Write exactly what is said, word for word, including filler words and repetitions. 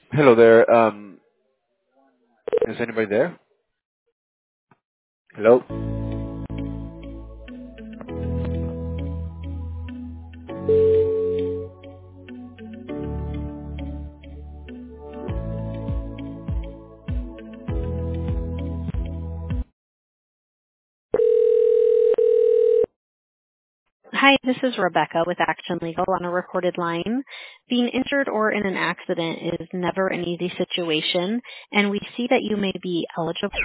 Hello there. Um, is anybody there? Hello. Hi, this is Rebecca with Action Legal on a recorded line. Being injured or in an accident is never an easy situation, and we see that you may be eligible